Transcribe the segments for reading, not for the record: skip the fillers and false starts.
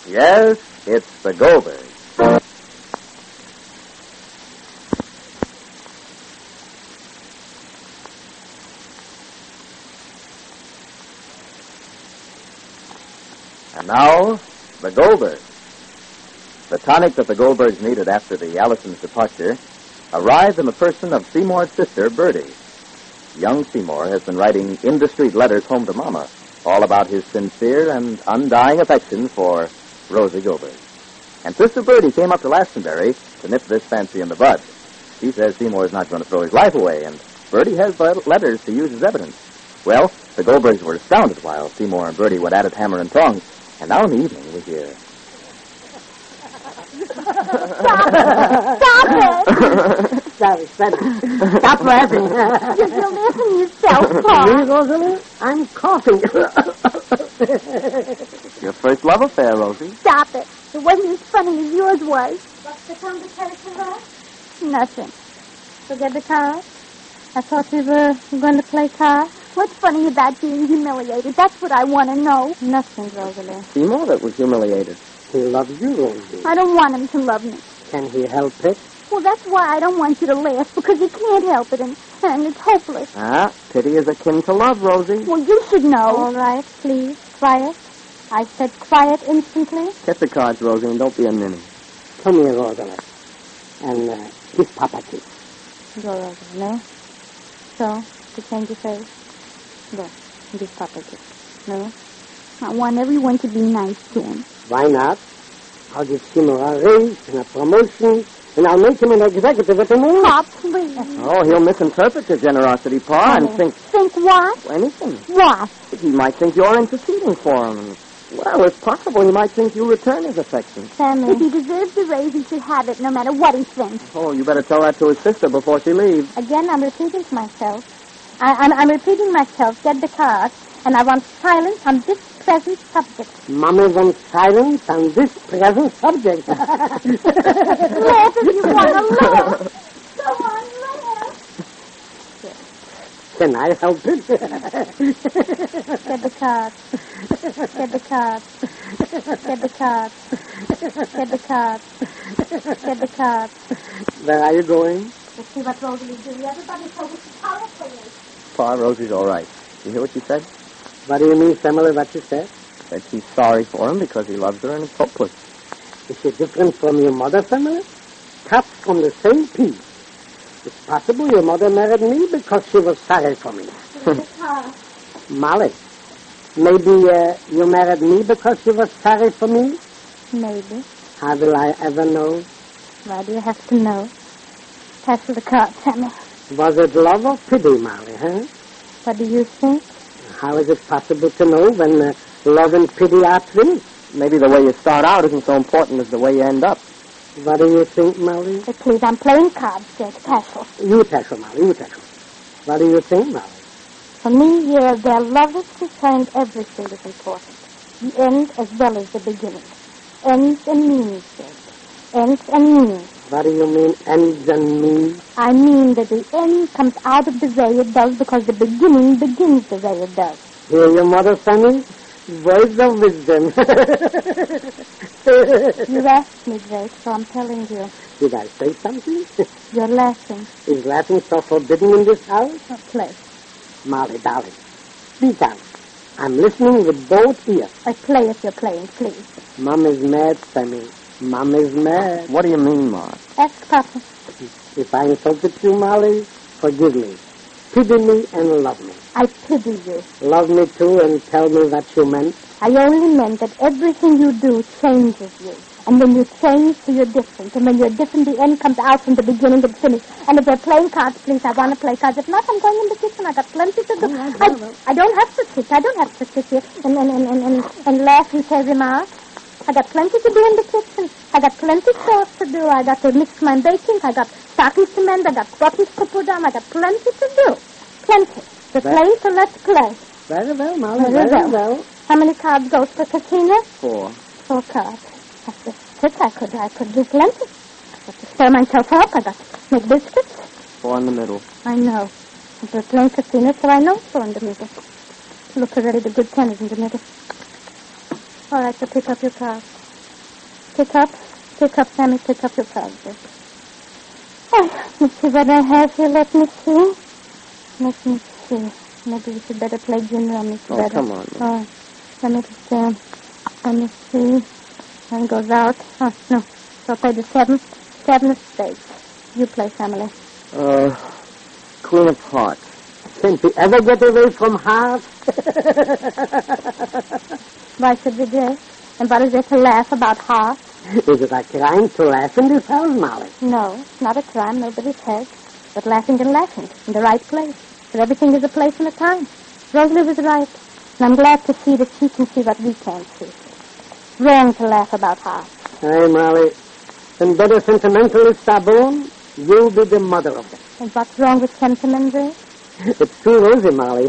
Yes, it's the Goldbergs. And now, the Goldbergs. The tonic that the Goldbergs needed after the Allisons' departure arrived in the person of Seymour's sister, Bertie. Young Seymour has been writing indiscreet letters home to Mama, all about his sincere and undying affection for Rosie Goldberg. And Sister Bertie came up to Glastonbury to nip this fancy in the bud. She says Seymour is not going to throw his life away, and Bertie has letters to use as evidence. Well, the Goldbergs were astounded while Seymour and Bertie went at it hammer and tongs. And now in the evening, we hear... Stop it! Sorry. Stop laughing. You're laughing yourself, Paul. Me, Rosalie? I'm coughing. Your first love affair, Rosie. Stop it. It wasn't as funny as yours was. What's the conversation about? Nothing. Forget the cards? I thought we were going to play cards. What's funny about being humiliated? That's what I want to know. Nothing, Rosalie. Seymour that was humiliated. He loves you, Rosie. I don't want him to love me. Can he help it? Well, that's why I don't want you to laugh, because he can't help it, and it's hopeless. Pity is akin to love, Rosie. Well, you should know. All right, please, quiet. I said quiet instantly. Get the cards, Rosie, and don't be a ninny. Come here, Rosalie. And kiss Papa kiss. Go, Rosalie, no? So, to change your face. Go, kiss Papa kiss. No? I want everyone to be nice to him. Why not? I'll give Seymour a raise and a promotion, and I'll make him an executive at the mill. Pop, please. Oh, he'll misinterpret your generosity, Pa, and think... Think what? Anything. What? He might think you're interceding for him. And, well, it's possible he might think you return his affection. Sammy. If he deserves the raise, he should have it, no matter what he thinks. Oh, you better tell that to his sister before she leaves. Again, I'm repeating myself. I'm repeating myself. Get the card, and I want silence on this present subject. Mommy wants silence on this present subject. Laugh if you want to laugh. Go on, laugh. Can I help it? Get the card. Get the card. Get the card. Get the card. Get the card. Where are you going? Let's see what Rosie is doing. Everybody told us to call it. Pa, Rosie's all right. You hear what she said? What do you mean, Samuel, what you said? That she's sorry for him because he loves her and it's hopeless. Is she different from your mother, Samuel? Cut from the same piece. It's possible your mother married me because she was sorry for me. Molly, maybe you married me because you were sorry for me? Maybe. How will I ever know? Why do you have to know? Pass the card, Sammy. Was it love or pity, Molly, huh? What do you think? How is it possible to know when love and pity are twins? Maybe the way you start out isn't so important as the way you end up. What do you think, Molly? Please, I'm playing cards, Jake. Tassel. You tassel, Molly, you tassel. What do you think, Molly? For me, their love is concerned, everything is important. The end as well as the beginning. Ends and means, Jake. Ends and means. What do you mean, ends and means? I mean that the end comes out of the way it does because the beginning begins the way it does. Hear your mother, Sonny? Words of wisdom. You asked me, Drake, so I'm telling you. Did I say something? You're laughing. Is laughing so forbidden in this house? Oh, play. Molly, darling, speak out. I'm listening with both ears. I play if you're playing, please. Mom is mad, Sammy. Mom is mad. What do you mean, Ma? Ask Papa. If I insulted you, Molly, forgive me. Pity me and love me. I pity you. Love me too and tell me what you meant. I only meant that everything you do changes you. And when you change, so you're different. And when you're different, the end comes out from the beginning to the finish. And if you're playing cards, please, I want to play cards. If not, I'm going in the kitchen. I got plenty to do. I don't have to sit. I don't have to sit here and laugh and say remarks. I got plenty to do in the kitchen. I got plenty of chores to do. I got to mix my baking. I got stockings to mend. I got buttons to put on. I got plenty to do. Plenty. The play, so let's play. Very well, Molly. Very well. How many cards goes for Katrina? 4. 4 cards. After 6, I could do plenty. I got to stir myself up. I got to make biscuits. 4 in the middle. I know. We're playing Katrina, so I know 4 in the middle. Look already, the good 10 is in the middle. All right, so pick up your cards. Pick up, Sammy, pick up your project. Oh, let me see what I have here. Let me see. Maybe we should better play Jim Rummy. Oh, come on. Oh, let me see. One goes out. Oh, no. So I'll play the 7 of spades. You play, family. Queen of Hearts. Can't we ever get away from hearts? Why should we do? And what is there to laugh about hearts? Is it a crime to laugh in this house, Molly? No, it's not a crime. Nobody's hurt. But laughing in the right place. But everything is a place and a time. Rosalie was right. And I'm glad to see that she can see what we can't see. Wrong to laugh about hearts. Hey, Molly. When better sentimentalists are born, you'll be the mother of them. And what's wrong with sentiment, Ray? It's too rosy, Molly.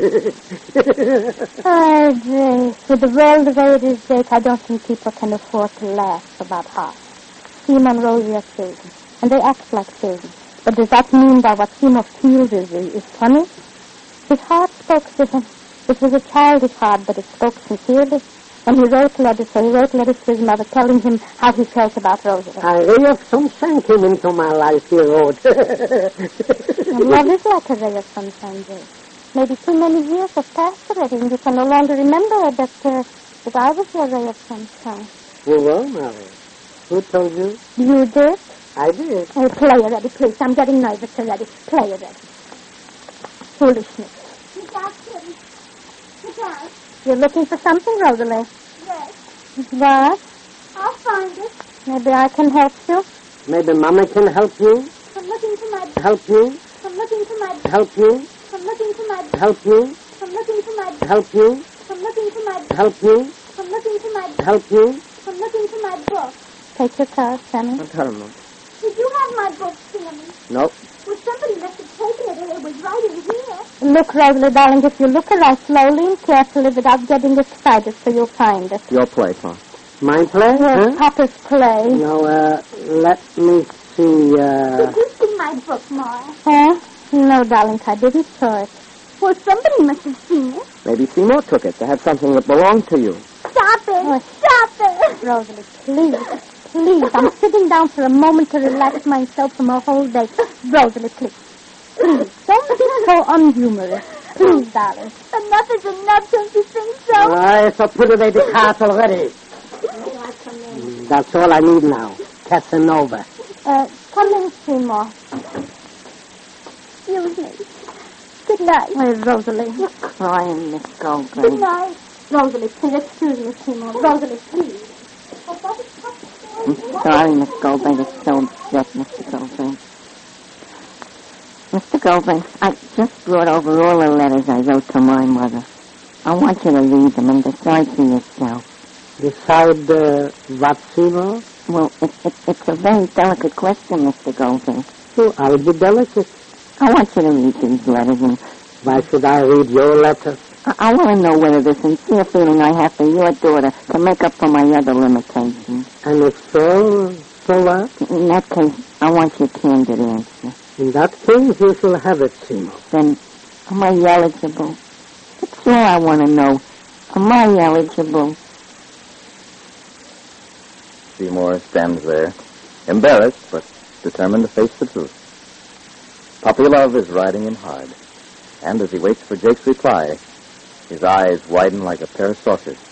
Oh, Grace, with the world the way it is, Jake, I don't think people can afford to laugh about hearts. Seema and Rosie are children, and they act like children. But does that mean that what Seymour feels is funny? His heart spoke to him. It was a childish heart, but it spoke sincerely. And he wrote letters to his mother telling him how he felt about Rosie. A ray of sunshine came into my life, he wrote. And love is like a ray of sunshine, Jake. Maybe too many years have passed already, and you can no longer remember that I was your ray of sunshine. Well, Molly. Who told you? You did? I did. Oh, play already, please. I'm getting nervous already. Play already. Foolishness. Look out, Kitty. Look out. You're looking for something, Rosalie? Yes. What? I'll find it. Maybe I can help you. Maybe Mama can help you? I'm looking for my... Help you? I'm looking for my... Help you? I'm looking for my... Help you? I'm looking for my... Help you? I'm looking for my... Help you? I'm looking for my... Help you? I'm looking for my book. Take your car, Sammy. I'll tell him. Did you have my book, Sammy? Nope. Well, somebody must have taken it, or it was right in here. Look, Rosalie, darling, if you look around slowly and carefully without getting excited, so you'll find it. Your play, Tom. My play? Yes, Huh? Papa's play. No, let me see, Did you see my book, Ma? Huh? No, darling, I didn't saw it. Well, somebody must have seen it. Maybe Seymour took it to have something that belonged to you. Stop it! Oh. Stop it! Rosalie, please, I'm sitting down for a moment to relax myself from a whole day. Rosalie, please, don't be so unhumorous. Please, darling. Enough is enough, don't you think so? I so put away the cards already. That's all I need now. Casanova. Come in, Seymour. Excuse me. Good night. Where's Rosalie? You're crying, Miss Goldberg. Good night. Rosalie, please, excuse me, Seymour. Rosalie, please. I'm sorry, Miss Goldberg. It's so upset, Mr. Goldberg. Mr. Goldberg, I just brought over all the letters I wrote to my mother. I want you to read them and decide for yourself. Decide what, Seymour? Well, it's a very delicate question, Mr. Goldberg. Oh, I'll be delicate. I want you to read these letters, and Why should I read your letters? I want to know whether the sincere feeling I have for your daughter can make up for my other limitations. And if so, so what? In that case, I want your candid answer. In that case, you shall have it, Seymour. Then, am I eligible? That's all I want to know. Am I eligible? Seymour stands there, embarrassed but determined to face the truth. Puppy Love is riding him hard, and as he waits for Jake's reply, his eyes widen like a pair of saucers.